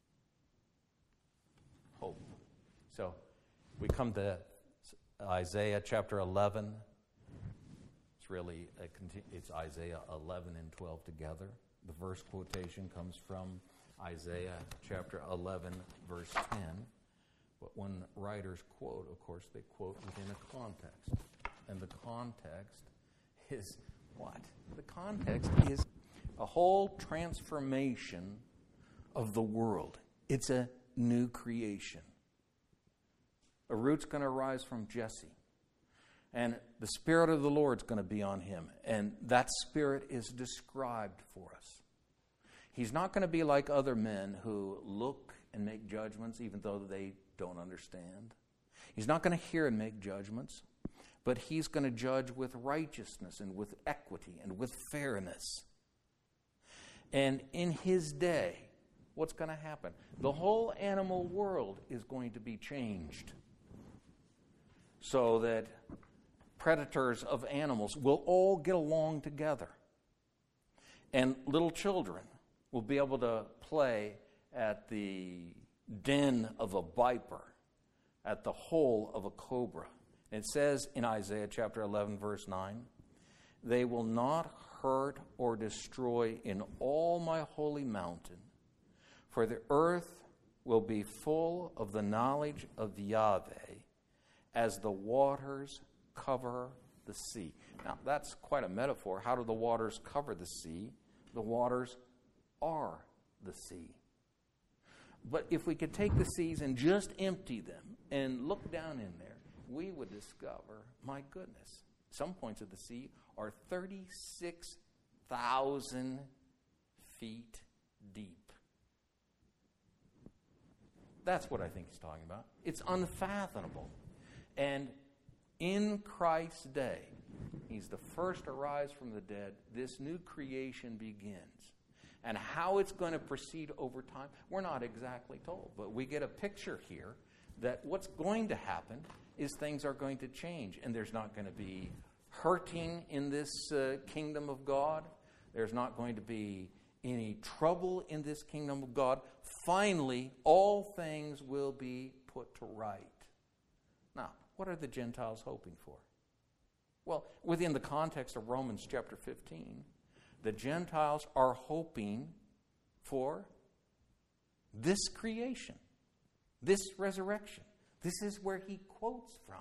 Hope. So we come to Isaiah chapter 11. It's really it's Isaiah 11 and 12 together. The verse quotation comes from Isaiah chapter 11, verse 10. But when writers quote, of course, they quote within a context. And the context is what? The context is a whole transformation of the world. It's a new creation. A root's going to arise from Jesse. And the Spirit of the Lord's going to be on him. And that Spirit is described for us. He's not going to be like other men who look and make judgments even though they don't understand. He's not going to hear and make judgments. But he's going to judge with righteousness and with equity and with fairness. And in his day, what's going to happen? The whole animal world is going to be changed so that predators of animals will all get along together. And little children will be able to play at the den of a viper, at the hole of a cobra. It says in Isaiah chapter 11, verse 9, They will not hurt or destroy in all my holy mountain, for the earth will be full of the knowledge of Yahweh as the waters cover the sea. Now, that's quite a metaphor. How do the waters cover the sea? The waters are the sea. But if we could take the seas and just empty them and look down in there, we would discover, my goodness, some points of the sea are 36,000 feet deep. That's what I think he's talking about. It's unfathomable. And in Christ's day, he's the first to rise from the dead. This new creation begins. And how it's going to proceed over time, we're not exactly told. But we get a picture here that what's going to happen is things are going to change. And there's not going to be hurting in this kingdom of God. There's not going to be any trouble in this kingdom of God. Finally, all things will be put to right. Now, what are the Gentiles hoping for? Well, within the context of Romans chapter 15, the Gentiles are hoping for this creation, this resurrection. This is where he quotes from.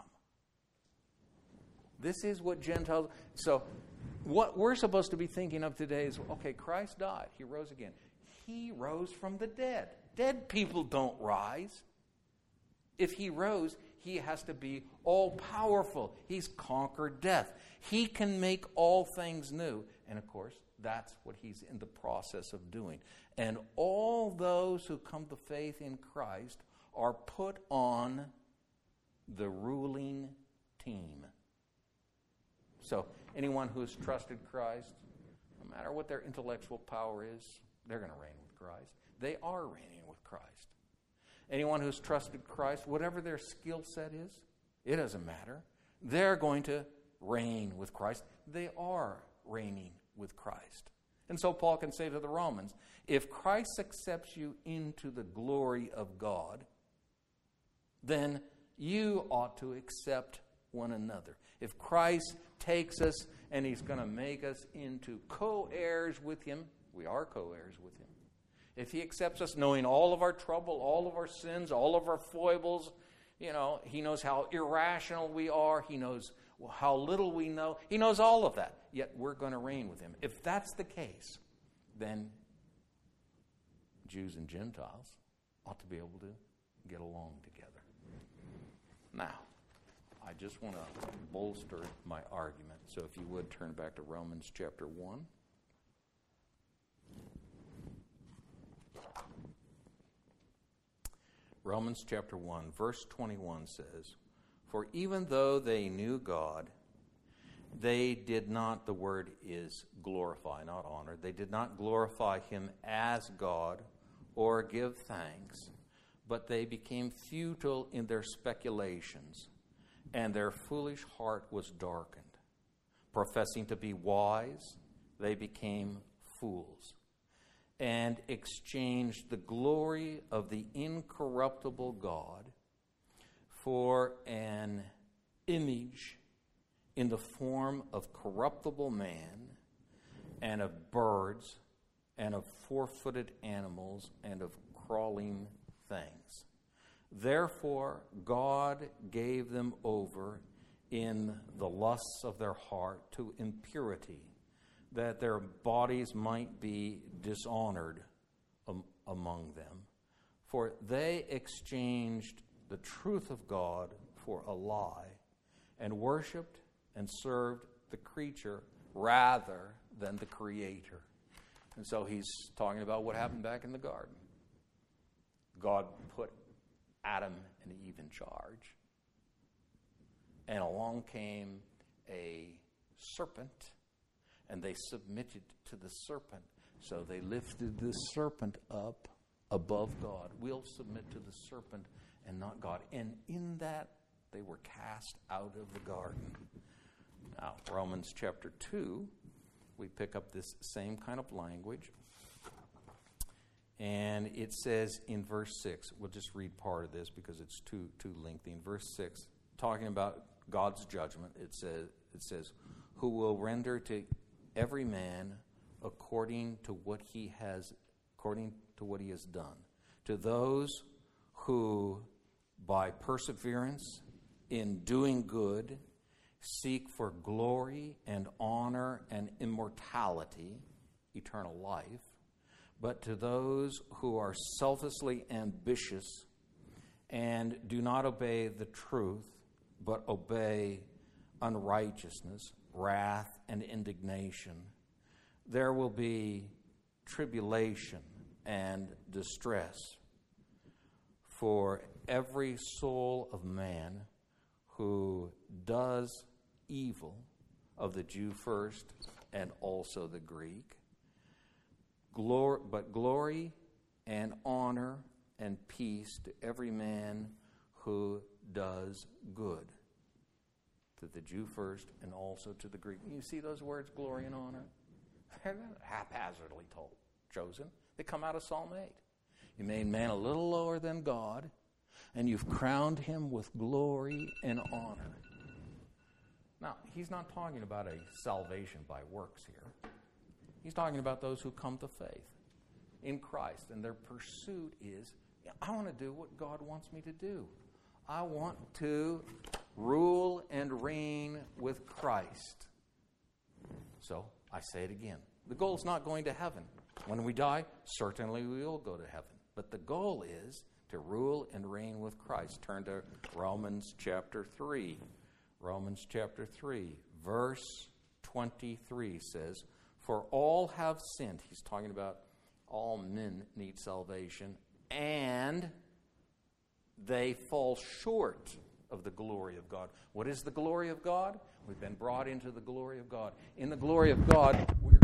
This is what Gentiles... So, what we're supposed to be thinking of today is, okay, Christ died. He rose again. He rose from the dead. Dead people don't rise. If he rose, he has to be all-powerful. He's conquered death. He can make all things new. And, of course, that's what he's in the process of doing. And all those who come to faith in Christ are put on the ruling team. So, anyone who has trusted Christ, no matter what their intellectual power is, they're going to reign with Christ. They are reigning with Christ. Anyone who's trusted Christ, whatever their skill set is, it doesn't matter. They're going to reign with Christ. They are reigning with Christ. And so Paul can say to the Romans, if Christ accepts you into the glory of God, then you ought to accept one another. If Christ takes us and he's going to make us into co-heirs with him, we are co-heirs with him. If he accepts us knowing all of our trouble, all of our sins, all of our foibles, he knows how irrational we are. He knows how little we know. He knows all of that. Yet we're going to reign with him. If that's the case, then Jews and Gentiles ought to be able to get along together. Now, I just want to bolster my argument. So if you would, turn back to Romans chapter 1. Romans chapter 1, verse 21 says, for even though they knew God, they did not, the word is glorify, not honor, they did not glorify him as God or give thanks, but they became futile in their speculations, and their foolish heart was darkened. Professing to be wise, they became fools, and exchanged the glory of the incorruptible God for an image in the form of corruptible man, and of birds, and of four-footed animals, and of crawling things. Therefore, God gave them over in the lusts of their heart to impurity, that their bodies might be dishonored among them. For they exchanged the truth of God for a lie, and worshipped and served the creature rather than the Creator. And so he's talking about what happened back in the garden. God put Adam and Eve in charge. And along came a serpent, and they submitted to the serpent. So they lifted the serpent up above God. We'll submit to the serpent and not God. And in that, they were cast out of the garden. Now, Romans chapter 2, we pick up this same kind of language. And it says in verse 6, we'll just read part of this because it's too lengthy. In verse 6, talking about God's judgment, it says, who will render to every man according to what he has done. To those who by perseverance in doing good seek for glory and honor and immortality, eternal life, but to those who are selflessly ambitious and do not obey the truth, but obey unrighteousness, wrath, and indignation, there will be tribulation and distress for every soul of man who does evil, of the Jew first and also the Greek. But glory and honor and peace to every man who does good, to the Jew first and also to the Greek. You see those words, glory and honor? They're not haphazardly chosen. They come out of Psalm 8. You made man a little lower than God, and you've crowned him with glory and honor. Now, he's not talking about a salvation by works here. He's talking about those who come to faith in Christ, and their pursuit is, I want to do what God wants me to do. I want to rule and reign with Christ. So, I say it again. The goal is not going to heaven. When we die, certainly we will go to heaven. But the goal is to rule and reign with Christ. Turn to Romans chapter 3. Romans chapter 3, verse 23 says, "For all have sinned." He's talking about all men need salvation, and they fall short of the glory of God. What is the glory of God? We've been brought into the glory of God. In the glory of God, we're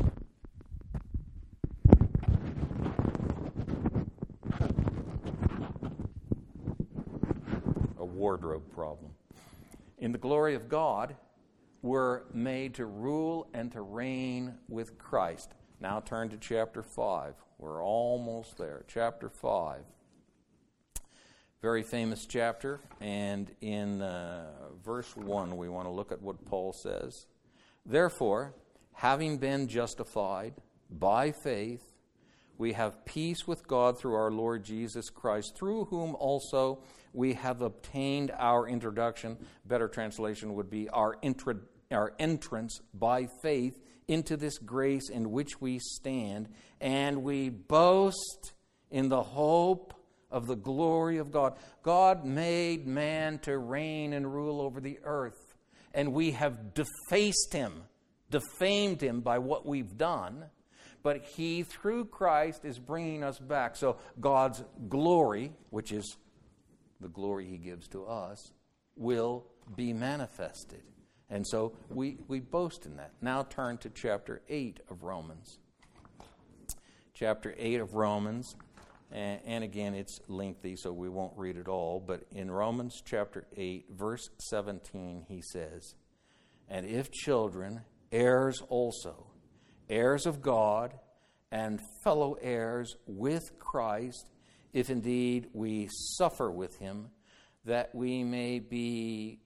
a wardrobe problem. In the glory of God, we're made to rule and to reign with Christ. Now turn to chapter 5. We're almost there. Chapter 5. Very famous chapter. And in verse 1, we want to look at what Paul says. "Therefore, having been justified by faith, we have peace with God through our Lord Jesus Christ, through whom also we have obtained our introduction." Better translation would be our entrance by faith into this grace in which we stand, and we boast in the hope of the glory of God. God made man to reign and rule over the earth, and we have defaced him, defamed him by what we've done. But he, through Christ, is bringing us back. So God's glory, which is the glory he gives to us, will be manifested. And so we boast in that. Now turn to chapter 8 of Romans. Chapter 8 of Romans, and again it's lengthy, so we won't read it all. But in Romans chapter 8, verse 17, he says, "And if children, heirs also, heirs of God, and fellow heirs with Christ, if indeed we suffer with him, that we may be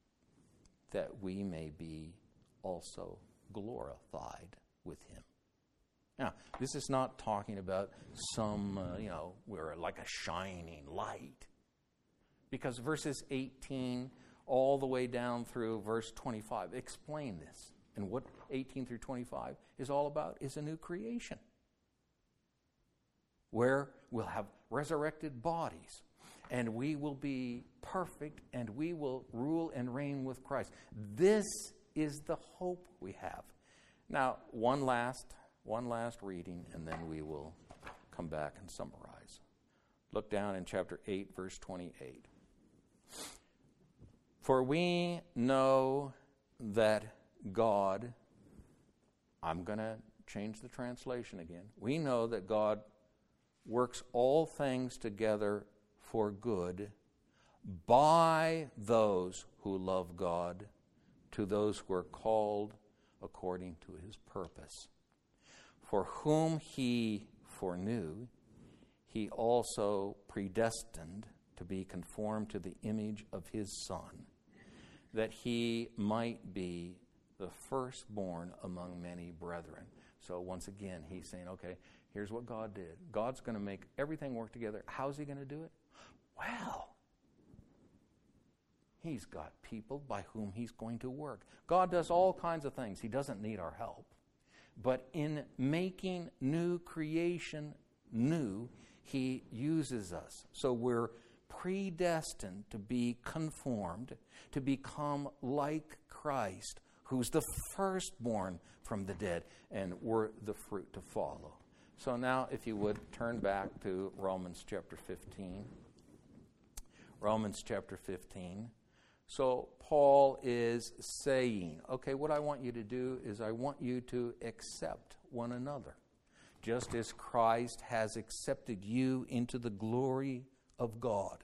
also glorified with him." Now, this is not talking about some, we're like a shining light. Because verses 18 all the way down through verse 25 explain this. And what 18 through 25 is all about is a new creation, where we'll have resurrected bodies, and we will be perfect, and we will rule and reign with Christ. This is the hope we have. Now, one last reading, and then we will come back and summarize. Look down in chapter 8, verse 28. "For we know that God," I'm going to change the translation again. "We know that God works all things together for good by those who love God, to those who are called according to his purpose. For whom he foreknew, he also predestined to be conformed to the image of his Son, that he might be the firstborn among many brethren." So once again, he's saying, okay, here's what God did. God's going to make everything work together. How's he going to do it? Well, He's got people by whom He's going to work. God does all kinds of things. He doesn't need our help. But in making new creation new, He uses us. So we're predestined to be conformed, to become like Christ, who's the firstborn from the dead, and we're the fruit to follow. So now, if you would, turn back to Romans chapter 15. Romans chapter 15. So Paul is saying, okay, what I want you to do is I want you to accept one another, just as Christ has accepted you into the glory of God.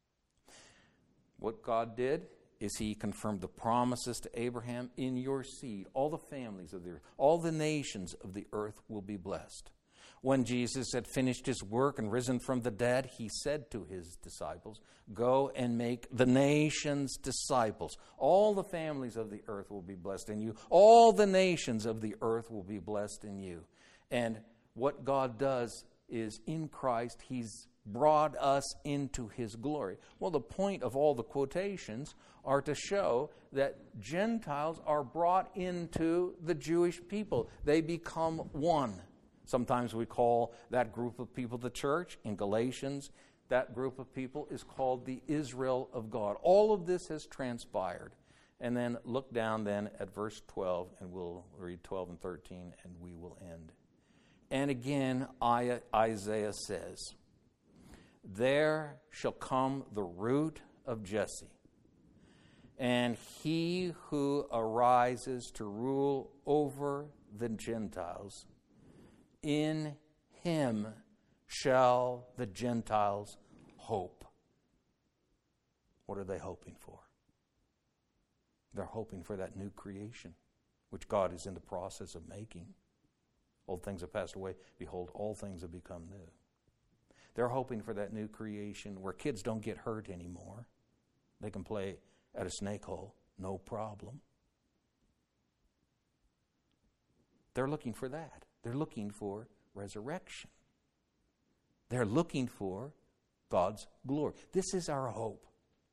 What God did is He confirmed the promises to Abraham, in your seed, all the families of the earth, all the nations of the earth will be blessed. When Jesus had finished His work and risen from the dead, He said to His disciples, go and make the nations disciples. All the families of the earth will be blessed in you. All the nations of the earth will be blessed in you. And what God does is, in Christ, He's brought us into His glory. Well, the point of all the quotations are to show that Gentiles are brought into the Jewish people. They become one. Sometimes we call that group of people the church. In Galatians, that group of people is called the Israel of God. All of this has transpired. And then look down then at verse 12, and we'll read 12 and 13, and we will end. And again, Isaiah says, there shall come the root of Jesse, and he who arises to rule over the Gentiles. In him shall the Gentiles hope. What are they hoping for? They're hoping for that new creation, which God is in the process of making. Old things have passed away. Behold, all things have become new. They're hoping for that new creation where kids don't get hurt anymore. They can play at a snake hole, no problem. They're looking for that. They're looking for resurrection. They're looking for God's glory. This is our hope.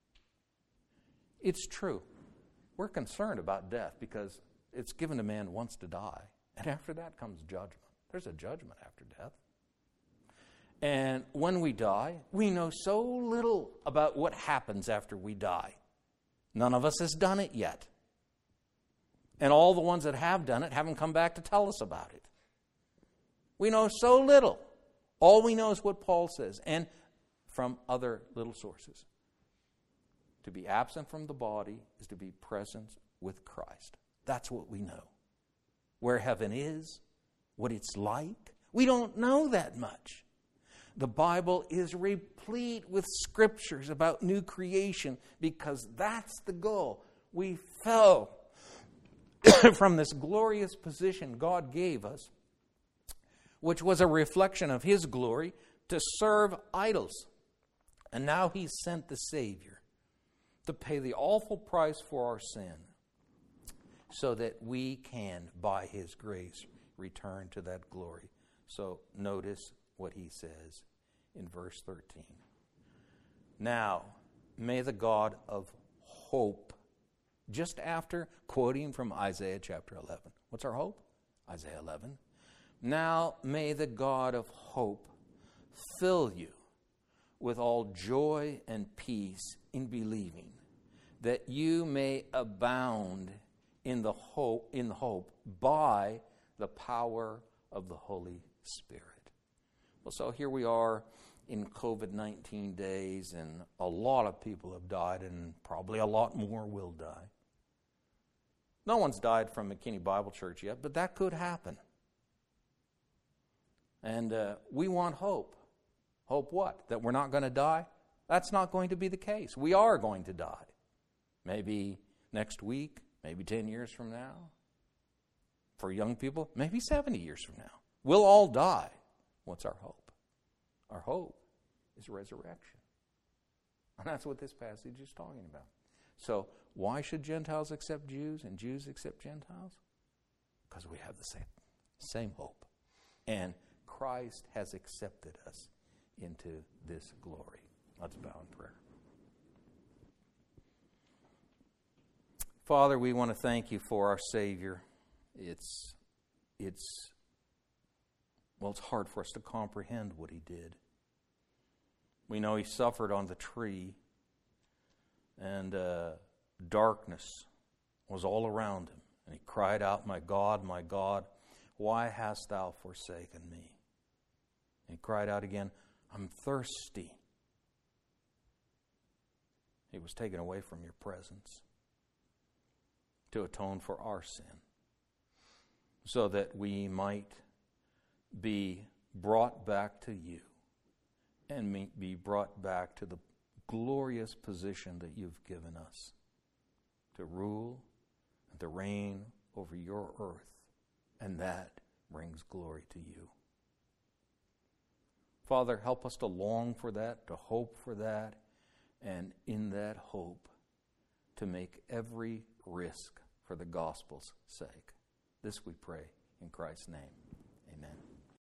It's true. We're concerned about death because it's given to man once to die. And after that comes judgment. There's a judgment after death. And when we die, we know so little about what happens after we die. None of us has done it yet. And all the ones that have done it haven't come back to tell us about it. We know so little. All we know is what Paul says, and from other little sources. To be absent from the body is to be present with Christ. That's what we know. Where heaven is, what it's like, we don't know that much. The Bible is replete with scriptures about new creation because that's the goal. We fell from this glorious position God gave us, which was a reflection of His glory, to serve idols. And now He's sent the Savior to pay the awful price for our sin so that we can, by His grace, return to that glory. So notice what he says in verse 13. Now, may the God of hope, just after quoting from Isaiah chapter 11. What's our hope? Isaiah 11. Now may the God of hope fill you with all joy and peace in believing, that you may abound in the hope by the power of the Holy Spirit. Well, so here we are in COVID-19 days, and a lot of people have died, and probably a lot more will die. No one's died from McKinney Bible Church yet, but that could happen. And we want hope. Hope what? That we're not going to die? That's not going to be the case. We are going to die. Maybe next week, maybe 10 years from now. For young people, maybe 70 years from now. We'll all die. What's our hope? Our hope is resurrection. And that's what this passage is talking about. So, why should Gentiles accept Jews and Jews accept Gentiles? Because we have the same hope. And Christ has accepted us into this glory. Let's bow in prayer. Father, we want to thank you for our Savior. It's hard for us to comprehend what he did. We know he suffered on the tree, and darkness was all around him. And he cried out, my God, why hast thou forsaken me? And he cried out again, I'm thirsty. He was taken away from your presence to atone for our sin, so that we might be brought back to you and be brought back to the glorious position that you've given us to rule and to reign over your earth, and that brings glory to you. Father, help us to long for that, to hope for that, and in that hope to make every risk for the gospel's sake. This we pray in Christ's name.